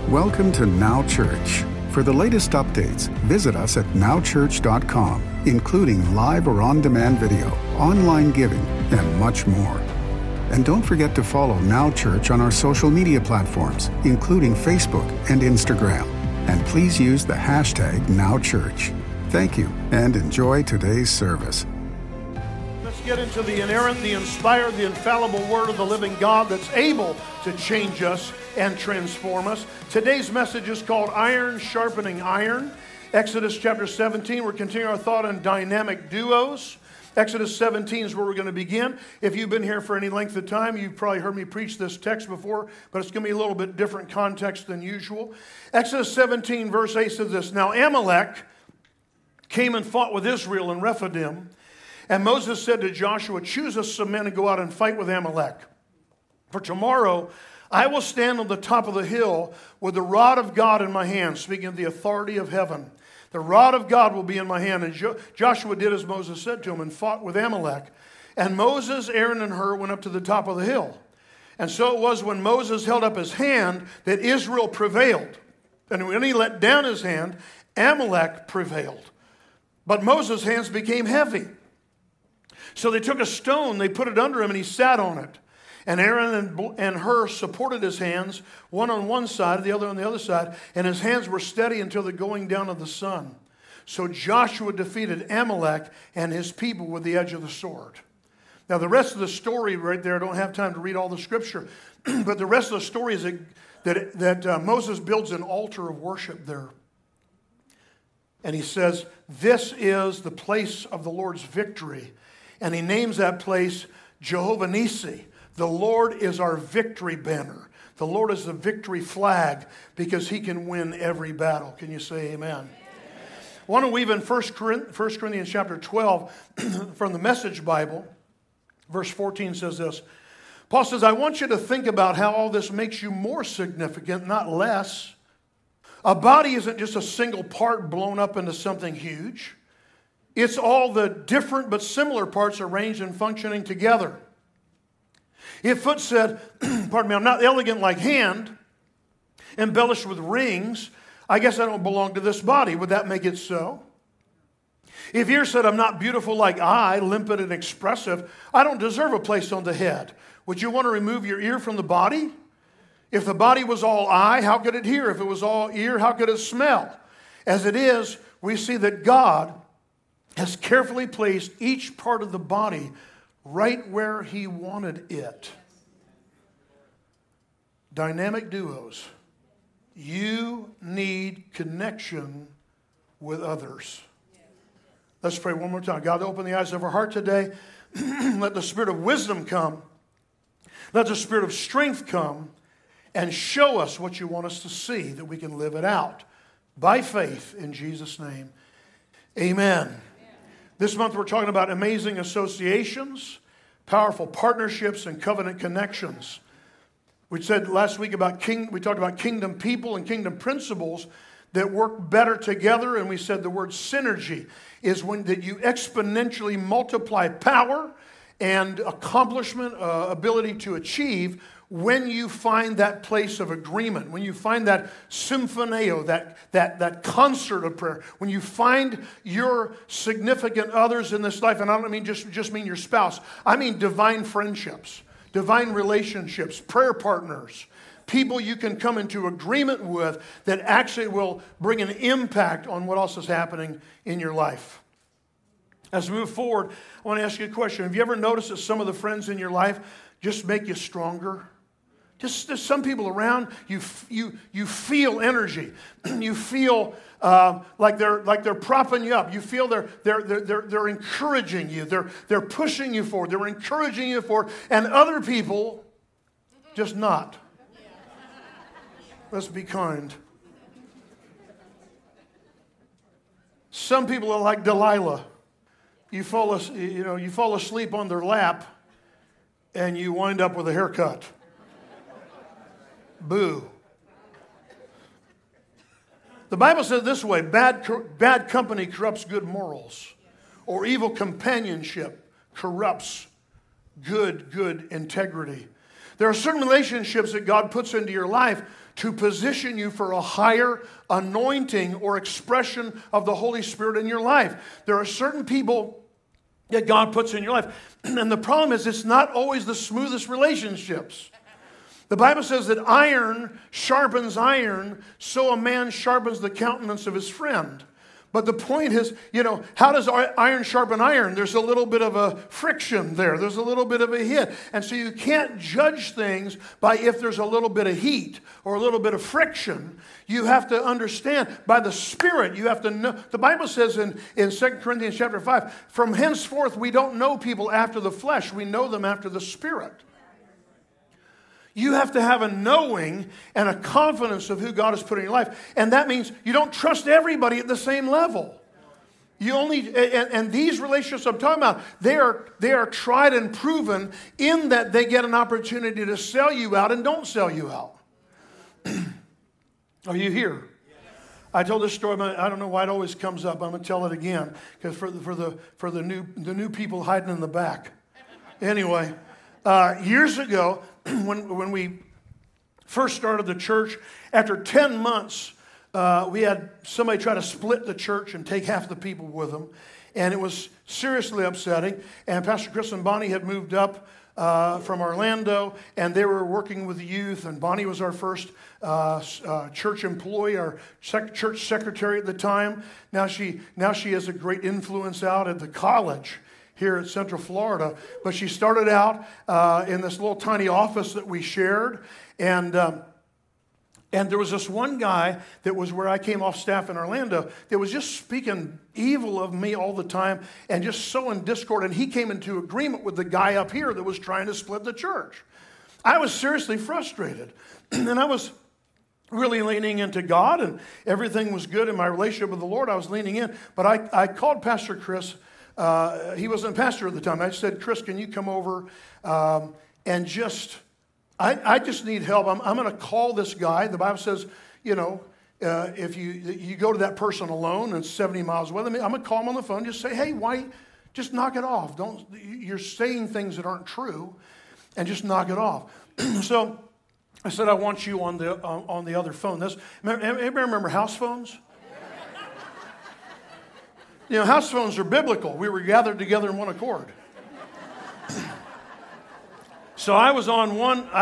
Welcome to Now Church. For the latest updates, visit us at nowchurch.com, including live or on-demand video, online giving, and much more. And don't forget to follow Now Church on our social media platforms, including Facebook and Instagram. And please use the hashtag NowChurch. Thank you, and enjoy today's service. Let's get into the inerrant, the inspired, the infallible Word of the living God that's able to change us and transform us. Today's message is called Iron Sharpening Iron. Exodus chapter 17, we're continuing our thought on dynamic duos. Exodus 17 is where we're going to begin. If you've been here for any length of time, you've probably heard me preach this text before, but it's going to be a little bit different context than usual. Exodus 17 verse 8 says this, Now Amalek came and fought with Israel in Rephidim, and Moses said to Joshua, Choose us some men and go out and fight with Amalek. For tomorrow I will stand on the top of the hill with the rod of God in my hand, speaking of the authority of heaven. The rod of God will be in my hand. And Joshua did as Moses said to him and fought with Amalek. And Moses, Aaron, and Hur went up to the top of the hill. And so it was when Moses held up his hand that Israel prevailed. And when he let down his hand, Amalek prevailed. But Moses' hands became heavy. So they took a stone, they put it under him, and he sat on it. And Aaron and Hur supported his hands, one on one side, the other on the other side, and his hands were steady until the going down of the sun. So Joshua defeated Amalek and his people with the edge of the sword. Now the rest of the story right there, I don't have time to read all the scripture, but the rest of the story is that Moses builds an altar of worship there. And he says, this is the place of the Lord's victory. And he names that place Jehovah Nissi. The Lord is our victory banner. The Lord is the victory flag because he can win every battle. Can you say amen? Amen. I want to weave in 1 Corinthians chapter 12 from the Message Bible. Verse 14 says this. Paul says, I want you to think about how all this makes you more significant, not less. A body isn't just a single part blown up into something huge. It's all the different but similar parts arranged and functioning together. If foot said, pardon me, I'm not elegant like hand, embellished with rings, I guess I don't belong to this body. Would that make it so? If ear said, I'm not beautiful like eye, limpid and expressive, I don't deserve a place on the head. Would you want to remove your ear from the body? If the body was all eye, how could it hear? If it was all ear, how could it smell? As it is, we see that God has carefully placed each part of the body right where he wanted it. Dynamic duos. You need connection with others. Let's pray one more time. God, open the eyes of our heart today. Let the spirit of wisdom come. Let the spirit of strength come and show us what you want us to see, that we can live it out by faith in Jesus' name. Amen. This month we're talking about amazing associations, powerful partnerships, and covenant connections. We said last week we talked about kingdom people and kingdom principles that work better together, and we said the word synergy is when that you exponentially multiply power and accomplishment, ability to achieve when you find that place of agreement, when you find that symphoneo, that concert of prayer, when you find your significant others in this life, and I don't mean just mean your spouse, I mean divine friendships, divine relationships, prayer partners, people you can come into agreement with that actually will bring an impact on what else is happening in your life. As we move forward, I want to ask you a question. Have you ever noticed that some of the friends in your life just make you stronger? Just there's some people around, you feel energy. You feel like they're propping you up. You feel they're encouraging you. They're pushing you forward. They're encouraging you forward. And other people, just not. Let's be kind. Some people are like Delilah. You fall asleep on their lap, and you wind up with a haircut. Boo. The Bible says this way, bad company corrupts good morals, or evil companionship corrupts good integrity. There are certain relationships that God puts into your life to position you for a higher anointing or expression of the Holy Spirit in your life. There are certain people that God puts in your life. And the problem is it's not always the smoothest relationships. The Bible says that iron sharpens iron, so a man sharpens the countenance of his friend. But the point is, how does iron sharpen iron? There's a little bit of a friction there. There's a little bit of a hit. And so you can't judge things by if there's a little bit of heat or a little bit of friction. You have to understand by the Spirit. You have to know. The Bible says in 2 Corinthians chapter 5, from henceforth we don't know people after the flesh. We know them after the Spirit. You have to have a knowing and a confidence of who God has put in your life. And that means you don't trust everybody at the same level. You only, and these relationships I'm talking about, they are tried and proven in that they get an opportunity to sell you out and don't sell you out. Are you here? I told this story, I don't know why it always comes up. I'm going to tell it again because for the new people hiding in the back. Anyway, years ago, when we first started the church, after 10 months, we had somebody try to split the church and take half the people with them. And it was seriously upsetting. And Pastor Chris and Bonnie had moved up from Orlando, and they were working with the youth. And Bonnie was our first church employee, our church secretary at the time. Now she has a great influence out at the college here at Central Florida. But she started out in this little tiny office that we shared. And there was this one guy that was where I came off staff in Orlando that was just speaking evil of me all the time and just sowing discord. And he came into agreement with the guy up here that was trying to split the church. I was seriously frustrated. And I was really leaning into God, and everything was good in my relationship with the Lord. I was leaning in. But I called Pastor Chris. He wasn't a pastor at the time. I said, Chris, can you come over and just, I just need help. I'm going to call this guy. The Bible says, if you go to that person alone and 70 miles away, I'm going to call him on the phone. Just say, hey, why? Just knock it off. You're saying things that aren't true, and just knock it off. So I said, I want you on the other phone. Anybody remember house phones? House phones are biblical. We were gathered together in one accord. So I was on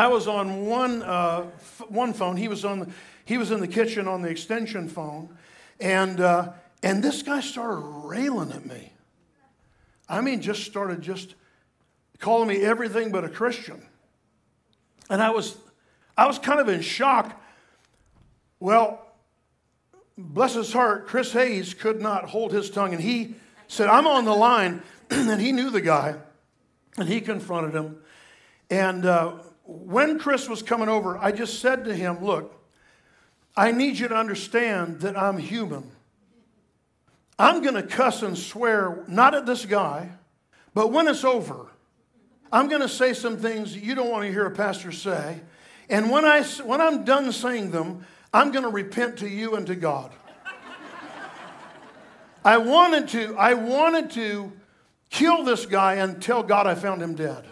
one phone. He was in the kitchen on the extension phone, and this guy started railing at me. I mean, started calling me everything but a Christian, and I was kind of in shock. Well, bless his heart, Chris Hayes could not hold his tongue, and he said, I'm on the line, and he knew the guy, and he confronted him. And when Chris was coming over, I just said to him, look, I need you to understand that I'm human. I'm going to cuss and swear, not at this guy, but when it's over, I'm going to say some things you don't want to hear a pastor say, and when I'm done saying them, I'm going to repent to you and to God. I wanted to kill this guy and tell God I found him dead.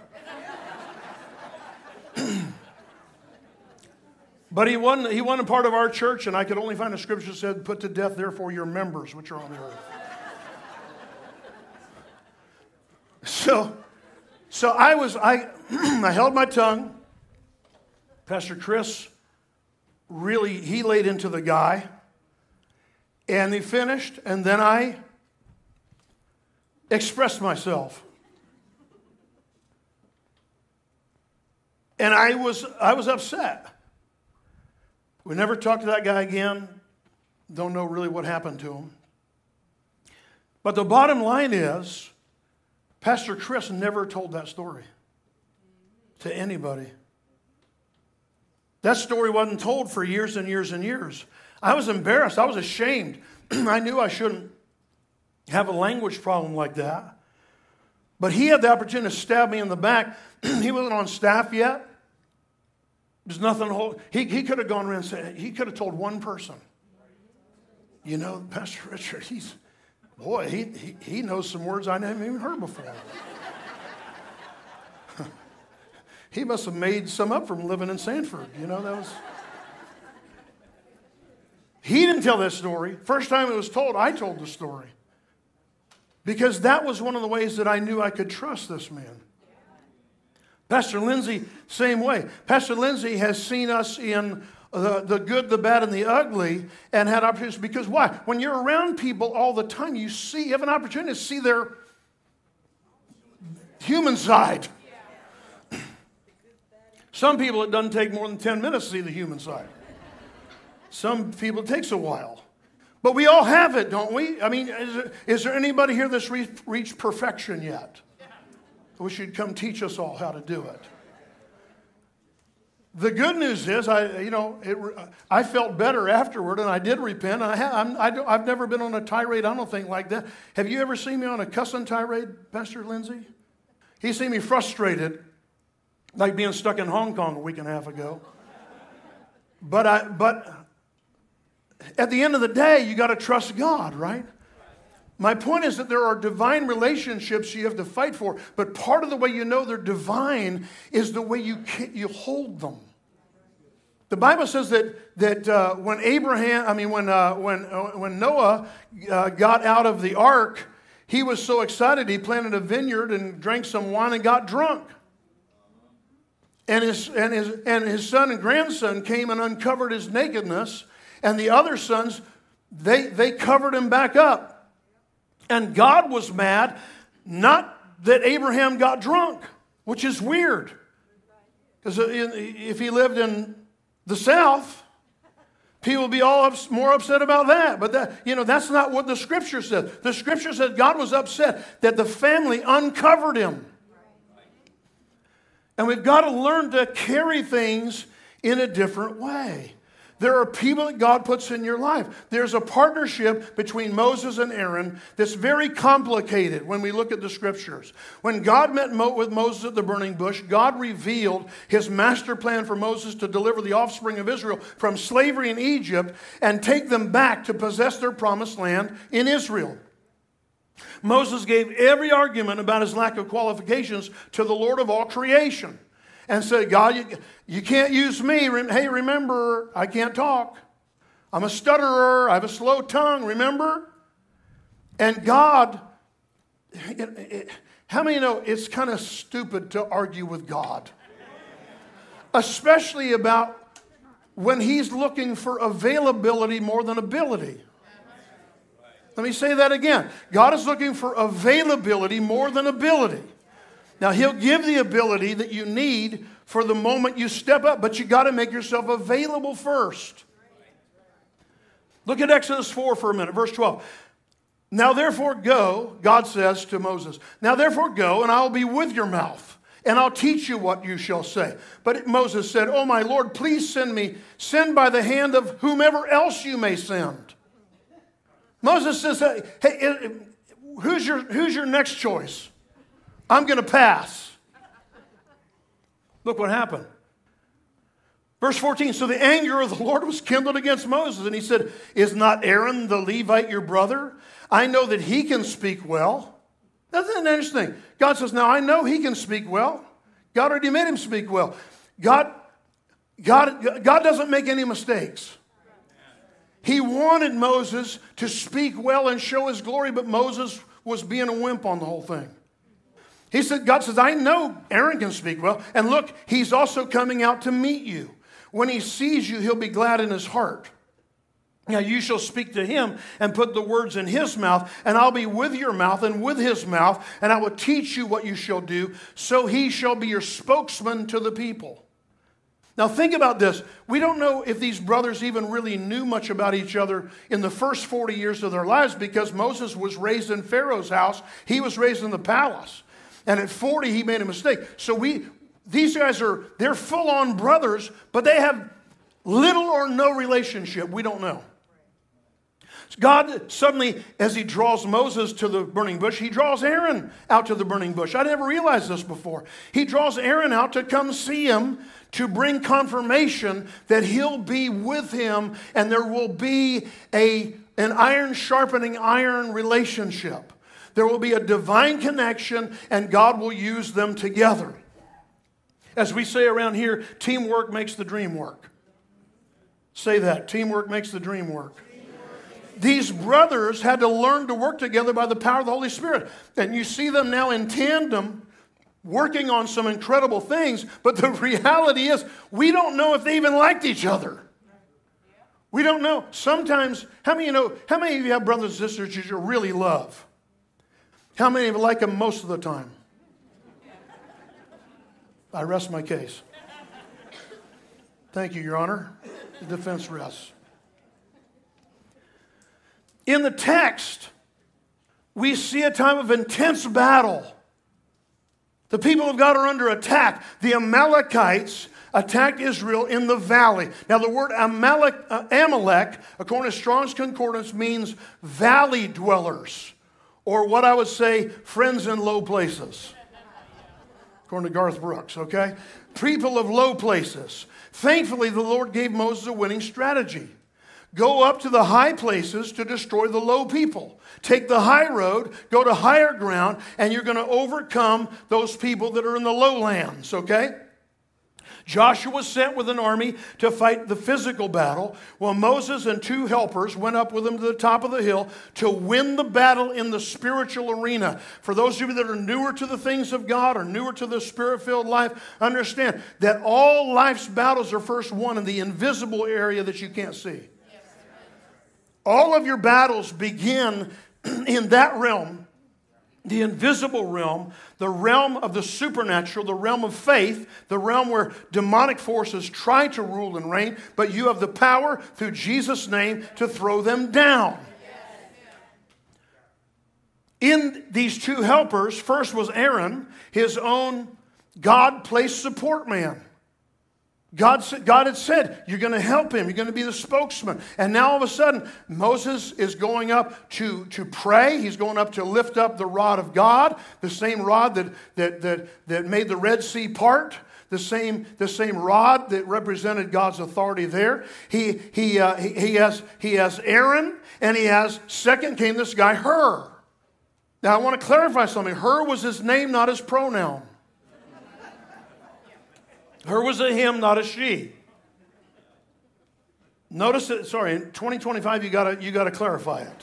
But he wasn't part of our church, and I could only find a scripture that said, put to death, therefore, your members, which are on the earth. So I held my tongue. Pastor Chris he laid into the guy, and he finished, and then I expressed myself. And I was upset. We never talked to that guy again. Don't know really what happened to him. But the bottom line is, Pastor Chris never told that story to anybody. That story wasn't told for years and years and years. I was embarrassed. I was ashamed. I knew I shouldn't have a language problem like that. But he had the opportunity to stab me in the back. He wasn't on staff yet. There's nothing to hold. He could have gone around and said, he could have told one person. Pastor Richard, he knows some words I never even heard before. He must have made some up from living in Sanford. You know, that was... He didn't tell that story. First time it was told, I told the story. Because that was one of the ways that I knew I could trust this man. Pastor Lindsay, same way. Pastor Lindsay has seen us in the good, the bad, and the ugly, and had opportunities. Because why? When you're around people all the time, you have an opportunity to see their human side. Some people, it doesn't take more than 10 minutes to see the human side. Some people, it takes a while. But we all have it, don't we? I mean, is there anybody here that's reached perfection yet? I wish you'd come teach us all how to do it. The good news is, I felt better afterward, and I did repent. I've never been on a tirade, I don't think, like that. Have you ever seen me on a cussing tirade, Pastor Lindsay? He's seen me frustrated, like being stuck in Hong Kong a week and a half ago. But at the end of the day, you got to trust God, right? My point is that there are divine relationships you have to fight for, but part of the way you know they're divine is the way you hold them. The Bible says that when Noah got out of the ark, he was so excited he planted a vineyard and drank some wine and got drunk. And his son and grandson came and uncovered his nakedness. And the other sons, they covered him back up. And God was mad, not that Abraham got drunk, which is weird. Because if he lived in the South, people would be more upset about that. But that's not what the Scripture says. The Scripture said God was upset that the family uncovered him. And we've got to learn to carry things in a different way. There are people that God puts in your life. There's a partnership between Moses and Aaron that's very complicated when we look at the Scriptures. When God met with Moses at the burning bush, God revealed his master plan for Moses to deliver the offspring of Israel from slavery in Egypt and take them back to possess their promised land in Israel. Moses gave every argument about his lack of qualifications to the Lord of all creation. And said, God, you can't use me. Hey, remember, I can't talk. I'm a stutterer. I have a slow tongue, remember? And God, how many know it's kind of stupid to argue with God? Especially about when he's looking for availability more than ability. Let me say that again. God is looking for availability more than ability. Now, he'll give the ability that you need for the moment you step up, but you got to make yourself available first. Look at Exodus 4 for a minute, verse 12. Now, therefore, go, God says to Moses, now, therefore, go, and I'll be with your mouth, and I'll teach you what you shall say. But Moses said, oh, my Lord, please send by the hand of whomever else you may send. Moses says, hey, who's your next choice? I'm going to pass. Look what happened. Verse 14, so the anger of the Lord was kindled against Moses, and he said, is not Aaron the Levite your brother? I know that he can speak well. That's interesting. God says, now I know he can speak well. God already made him speak well. God doesn't make any mistakes. He wanted Moses to speak well and show his glory, but Moses was being a wimp on the whole thing. He said, God says, I know Aaron can speak well. And look, he's also coming out to meet you. When he sees you, he'll be glad in his heart. Now you shall speak to him and put the words in his mouth, and I'll be with your mouth and with his mouth, and I will teach you what you shall do, so he shall be your spokesman to the people. Now think about this. We don't know if these brothers even really knew much about each other in the first 40 years of their lives, because Moses was raised in Pharaoh's house. He was raised in the palace. And at 40, he made a mistake. So these guys they're full-on brothers, but they have little or no relationship. We don't know. God suddenly, as he draws Moses to the burning bush, he draws Aaron out to the burning bush. I never realized this before. He draws Aaron out to come see him, to bring confirmation that he'll be with him, and there will be an iron sharpening iron relationship. There will be a divine connection, and God will use them together. As we say around here, teamwork makes the dream work. Say that. Teamwork makes the dream work. These brothers had to learn to work together by the power of the Holy Spirit. And you see them now in tandem working on some incredible things. But the reality is, we don't know if they even liked each other. We don't know. Sometimes, how many of you have brothers and sisters you really love? How many of you like them most of the time? I rest my case. Thank you, Your Honor. The defense rests. In the text, we see a time of intense battle. The people of God are under attack. The Amalekites attacked Israel in the valley. Now, the word Amalek, according to Strong's Concordance, means valley dwellers, or what I would say, friends in low places, according to Garth Brooks, okay? People of low places. Thankfully, the Lord gave Moses a winning strategy. Go up to the high places to destroy the low people. Take the high road, go to higher ground, and you're going to overcome those people that are in the lowlands, okay? Joshua was sent with an army to fight the physical battle, while Moses and 2 helpers went up with him to the top of the hill to win the battle in the spiritual arena. For those of you that are newer to the things of God or newer to the Spirit-filled life, understand that all life's battles are first won in the invisible area that you can't see. All of your battles begin in that realm, the invisible realm, the realm of the supernatural, the realm of faith, the realm where demonic forces try to rule and reign, but you have the power through Jesus' name to throw them down. In these 2 helpers, first was Aaron, his own God-placed support man. God had said, you're going to help him. You're going to be the spokesman. And now all of a sudden, Moses is going up to pray. He's going up to lift up the rod of God, the same rod that made the Red Sea part, the same rod that represented God's authority there. He has Aaron, and he has, second came this guy, Hur. Now I want to clarify something. Hur was his name, not his pronoun. Her was a him, not a she. Notice that, sorry, in 2025 you gotta clarify it.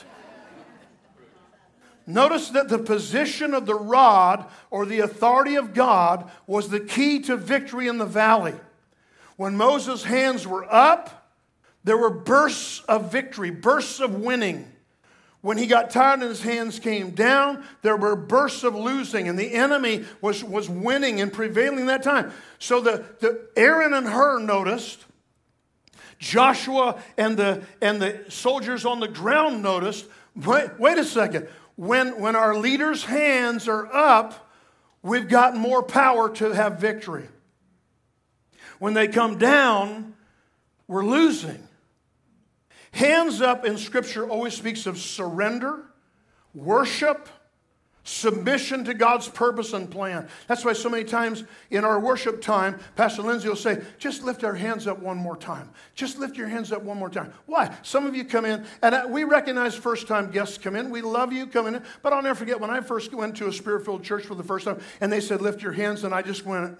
Notice that the position of the rod or the authority of God was the key to victory in the valley. When Moses' hands were up, there were bursts of victory, bursts of winning. When he got tired and his hands came down, there were bursts of losing, and the enemy was winning and prevailing that time. So the Aaron and Hur noticed, Joshua and the soldiers on the ground noticed, wait a second, when our leaders' hands are up, we've got more power to have victory. When they come down, we're losing. Hands up in Scripture always speaks of surrender, worship, submission to God's purpose and plan. That's why so many times in our worship time, Pastor Lindsay will say, just lift our hands up one more time. Just lift your hands up one more time. Why? Some of you come in, and we recognize first-time guests come in. We love you coming in. But I'll never forget when I first went to a Spirit-filled church for the first time, and they said, lift your hands, and I just went.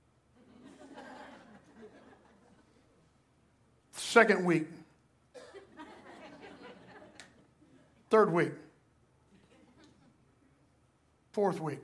Second week. Third week. Fourth week.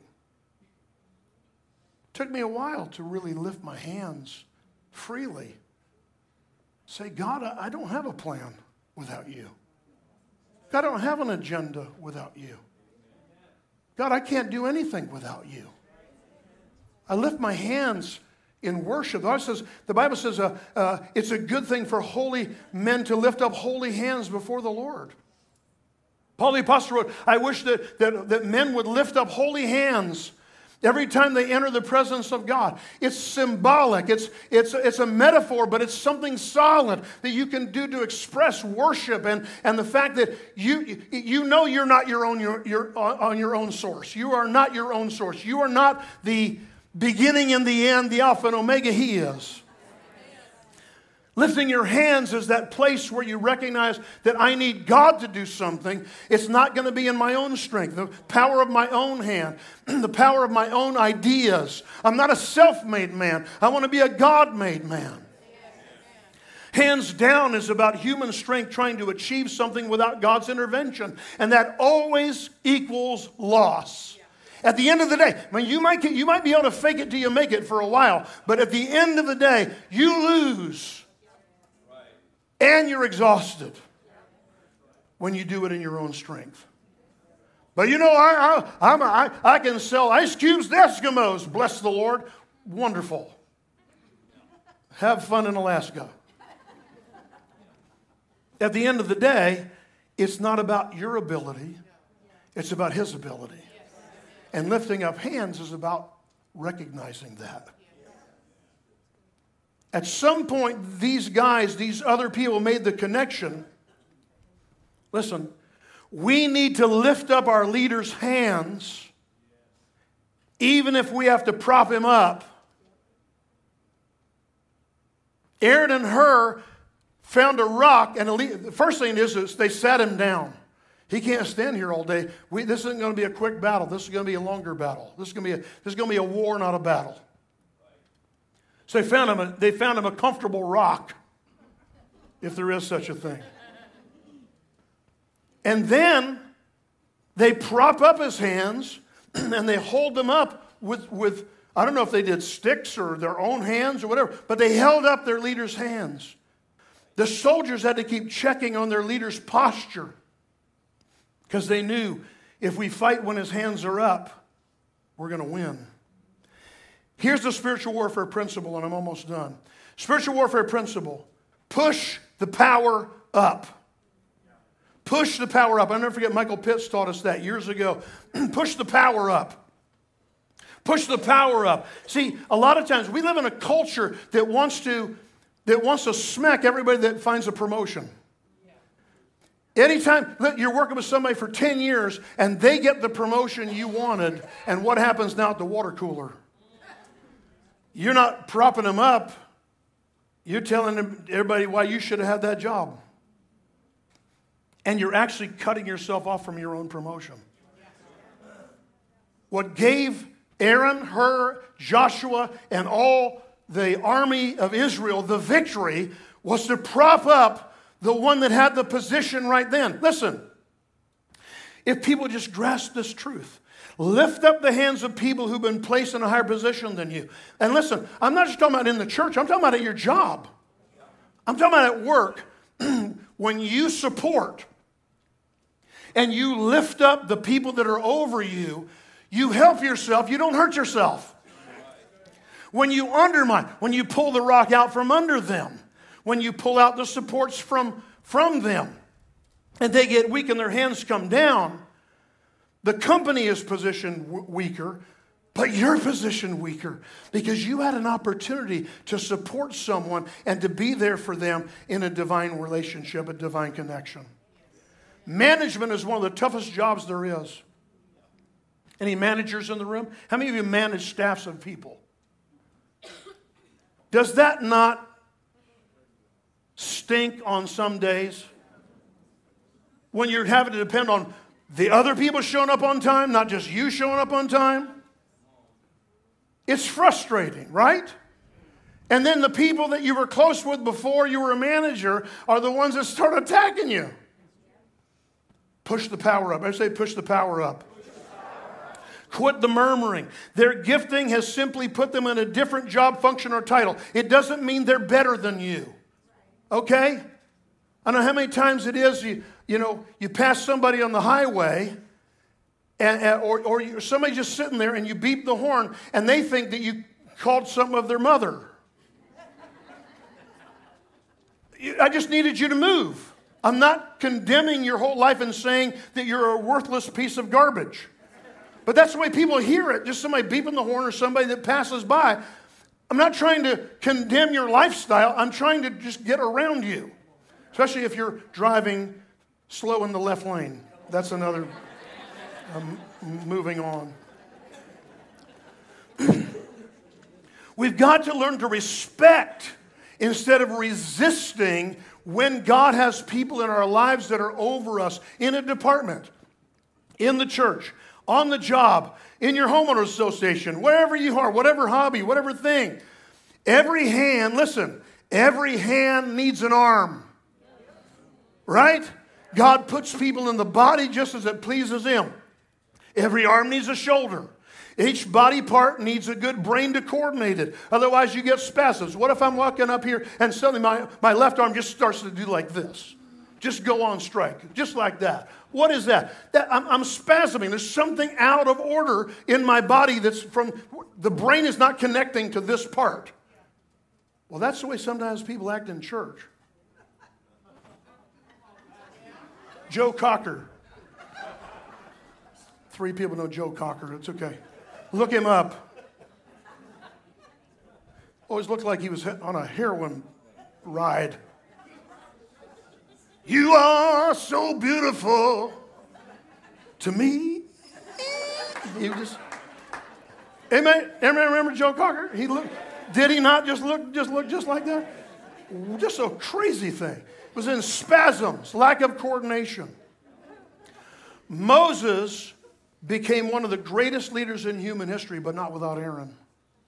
Took me a while to really lift my hands freely. Say, God, I don't have a plan without you. God, I don't have an agenda without you. God, I can't do anything without you. I lift my hands in worship. The Bible says it's a good thing for holy men to lift up holy hands before the Lord. Paul the Apostle wrote, I wish that men would lift up holy hands every time they enter the presence of God. It's symbolic. It's a metaphor, but it's something solid that you can do to express worship and the fact that you know you're not you're on your own source. You are not your own source. You are not the beginning and the end, the Alpha and Omega. He is. Lifting your hands is that place where you recognize that I need God to do something. It's not going to be in my own strength, the power of my own hand, the power of my own ideas. I'm not a self-made man. I want to be a God-made man. Hands down is about human strength trying to achieve something without God's intervention. And that always equals loss. At the end of the day, I mean, you might be able to fake it till you make it for a while. But at the end of the day, you lose. And you're exhausted when you do it in your own strength. But you know, I can sell ice cubes to Eskimos. Bless the Lord. Wonderful. Have fun in Alaska. At the end of the day, it's not about your ability. It's about His ability. And lifting up hands is about recognizing that. At some point, these guys, these other people made the connection. Listen, we need to lift up our leader's hands, even if we have to prop him up. Aaron and Hur found a rock, and the first thing is they sat him down. He can't stand here all day. This isn't going to be a quick battle. This is going to be a longer battle. This is going to be a war, not a battle. So they found him a comfortable rock, if there is such a thing. And then they prop up his hands and they hold them up with I don't know if they did sticks or their own hands or whatever, but they held up their leader's hands. The soldiers had to keep checking on their leader's posture because they knew if we fight when his hands are up, we're going to win. Here's the spiritual warfare principle, and I'm almost done. Spiritual warfare principle. Push the power up. Push the power up. I'll never forget Michael Pitts taught us that years ago. Push the power up. Push the power up. See, a lot of times we live in a culture that wants to smack everybody that finds a promotion. Anytime you're working with somebody for 10 years and they get the promotion you wanted, and what happens now at the water cooler? You're not propping them up. You're telling everybody why you should have had that job. And you're actually cutting yourself off from your own promotion. What gave Aaron, Hur, Joshua, and all the army of Israel the victory was to prop up the one that had the position right then. Listen, if people just grasp this truth, lift up the hands of people who've been placed in a higher position than you. And listen, I'm not just talking about in the church. I'm talking about at your job. I'm talking about at work. When you support and you lift up the people that are over you, you help yourself. You don't hurt yourself. When you undermine, when you pull the rock out from under them, when you pull out the supports from them, and they get weak and their hands come down, the company is positioned weaker, but you're positioned weaker because you had an opportunity to support someone and to be there for them in a divine relationship, a divine connection. Management is one of the toughest jobs there is. Any managers in the room? How many of you manage staffs of people? Does that not stink on some days? When you're having to depend on the other people showing up on time, not just you showing up on time? It's frustrating, right? And then the people that you were close with before you were a manager are the ones that start attacking you. Push the power up. I say push the power up. Quit the murmuring. Their gifting has simply put them in a different job, function, or title. It doesn't mean they're better than you. Okay? I don't know how many times it is you pass somebody on the highway or you're somebody just sitting there and you beep the horn and they think that you called something of their mother. I just needed you to move. I'm not condemning your whole life and saying that you're a worthless piece of garbage. But that's the way people hear it. Just somebody beeping the horn or somebody that passes by. I'm not trying to condemn your lifestyle. I'm trying to just get around you. Especially if you're driving slow in the left lane. That's another, moving on. We've got to learn to respect instead of resisting when God has people in our lives that are over us in a department, in the church, on the job, in your homeowners association, wherever you are, whatever hobby, whatever thing. Every hand, listen, every hand needs an arm. Right? God puts people in the body just as it pleases Him. Every arm needs a shoulder. Each body part needs a good brain to coordinate it. Otherwise, you get spasms. What if I'm walking up here and suddenly my left arm just starts to do like this? Just go on strike, just like that. What is that? I'm spasming. There's something out of order in my body that's from, the brain is not connecting to this part. Well, that's the way sometimes people act in church. Joe Cocker. 3 people know Joe Cocker. It's okay. Look him up. Always looked like he was on a heroin ride. You are so beautiful to me. He just, amen. Everybody remember Joe Cocker? Did he not just look just like that? Just a crazy thing. It was in spasms, lack of coordination. Moses became one of the greatest leaders in human history, but not without Aaron.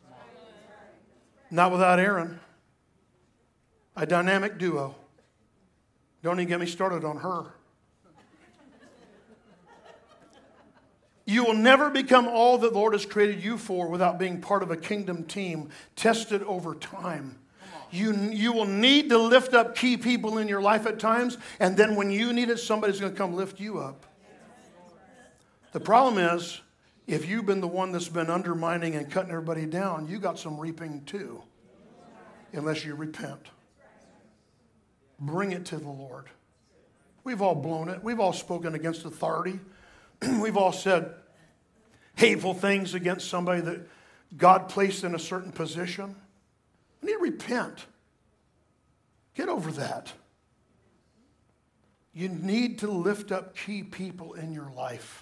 Not without Aaron. A dynamic duo. Don't even get me started on her. You will never become all that the Lord has created you for without being part of a kingdom team tested over time. You will need to lift up key people in your life at times, and then when you need it, somebody's going to come lift you up. The problem is, if you've been the one that's been undermining and cutting everybody down, you got some reaping too, unless you repent. Bring it to the Lord. We've all blown it. We've all spoken against authority. We've all said hateful things against somebody that God placed in a certain position. We need to repent. Get over that. You need to lift up key people in your life.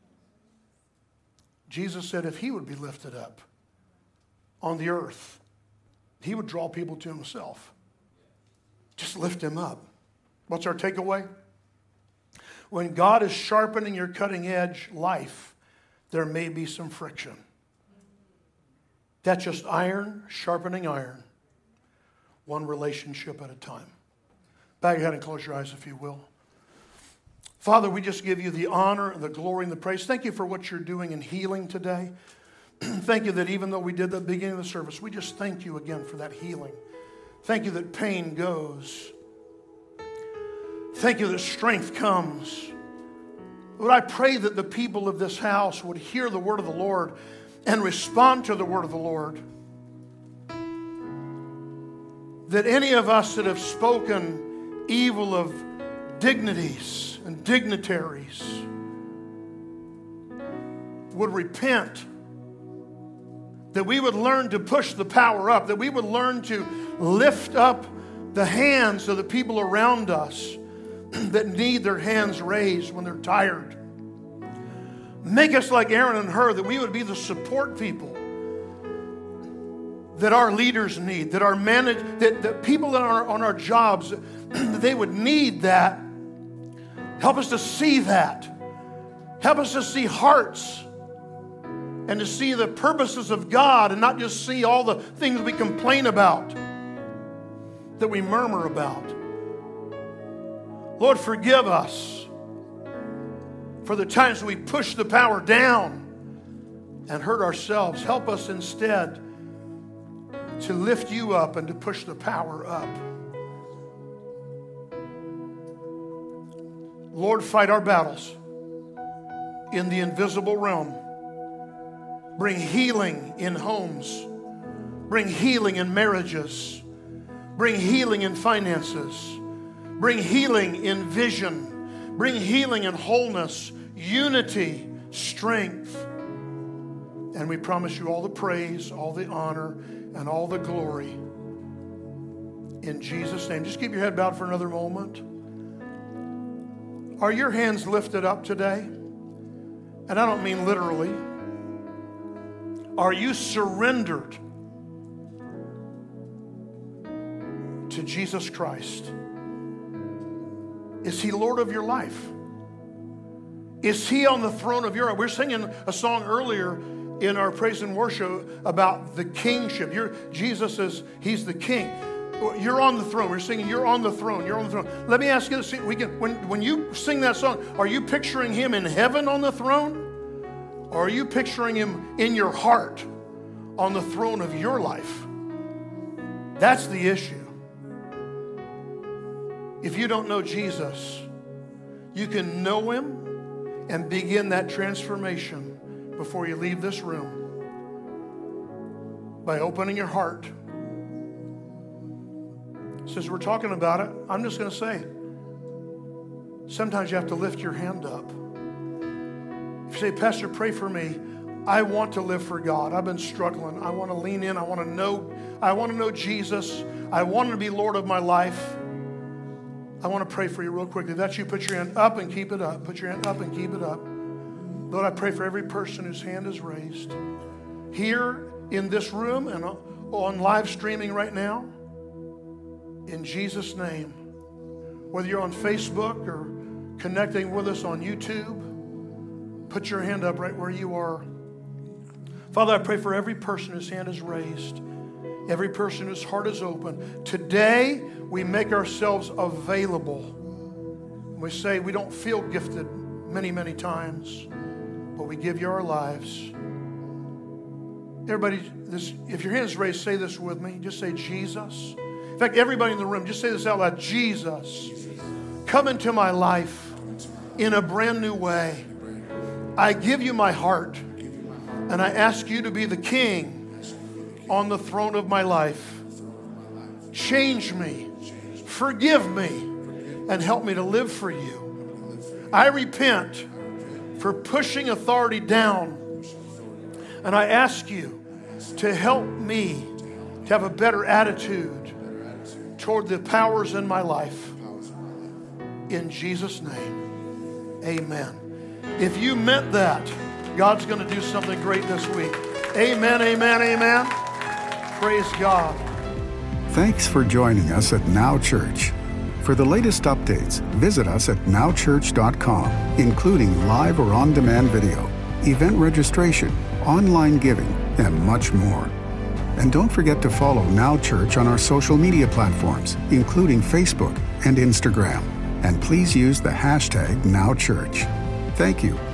Jesus said if He would be lifted up on the earth, He would draw people to Himself. Just lift Him up. What's our takeaway? When God is sharpening your cutting edge life, there may be some friction. That's just iron sharpening iron. One relationship at a time. Bow your head and close your eyes if you will. Father, we just give you the honor and the glory and the praise. Thank you for what you're doing in healing today. Thank you that even though we did the beginning of the service, we just thank you again for that healing. Thank you that pain goes. Thank you that strength comes. Lord, I pray that the people of this house would hear the word of the Lord and respond to the word of the Lord. That any of us that have spoken evil of dignities and dignitaries would repent. That we would learn to push the power up. That we would learn to lift up the hands of the people around us that need their hands raised when they're tired. Make us like Aaron and Hur, that we would be the support people that our leaders need, that people that are on our jobs, that they would need that. Help us to see that. Help us to see hearts and to see the purposes of God and not just see all the things we complain about, that we murmur about. Lord, forgive us for the times we push the power down and hurt ourselves. Help us instead to lift you up and to push the power up. Lord, fight our battles in the invisible realm. Bring healing in homes. Bring healing in marriages. Bring healing in finances. Bring healing in vision. Bring healing in wholeness, unity, strength. And we promise you all the praise, all the honor, and all the glory. In Jesus' name. Just keep your head bowed for another moment. Are your hands lifted up today? And I don't mean literally. Are you surrendered? Jesus Christ? Is He Lord of your life? Is He on the throne of your life? We're singing a song earlier in our praise and worship about the kingship. Jesus is, He's the king. You're on the throne. We're singing, you're on the throne. You're on the throne. Let me ask you this. When you sing that song, are you picturing Him in heaven on the throne? Or are you picturing Him in your heart on the throne of your life? That's the issue. If you don't know Jesus, you can know Him and begin that transformation before you leave this room by opening your heart. Since we're talking about it, I'm just going to say, sometimes you have to lift your hand up. If you say, Pastor, pray for me. I want to live for God. I've been struggling. I want to lean in. I want to know Jesus. I want to be Lord of my life. I want to pray for you real quickly. If that's you, put your hand up and keep it up. Put your hand up and keep it up. Lord, I pray for every person whose hand is raised here in this room and on live streaming right now. In Jesus' name. Whether you're on Facebook or connecting with us on YouTube, put your hand up right where you are. Father, I pray for every person whose hand is raised, every person whose heart is open. Today, we make ourselves available. We say we don't feel gifted many, many times, but we give you our lives. Everybody, if your hand is raised, say this with me. Just say, Jesus. In fact, everybody in the room, just say this out loud. Jesus, come into my life in a brand new way. I give you my heart, and I ask you to be the king on the throne of my life. Change me, forgive me, and help me to live for you. I repent for pushing authority down, and I ask you to help me to have a better attitude toward the powers in my life. In Jesus' name, amen. If you meant that, God's going to do something great this week. Amen, amen, amen. Praise God. Thanks for joining us at Now Church. For the latest updates, visit us at nowchurch.com, including live or on-demand video, event registration, online giving, and much more. And don't forget to follow Now Church on our social media platforms, including Facebook and Instagram. And please use the hashtag NowChurch. Thank you.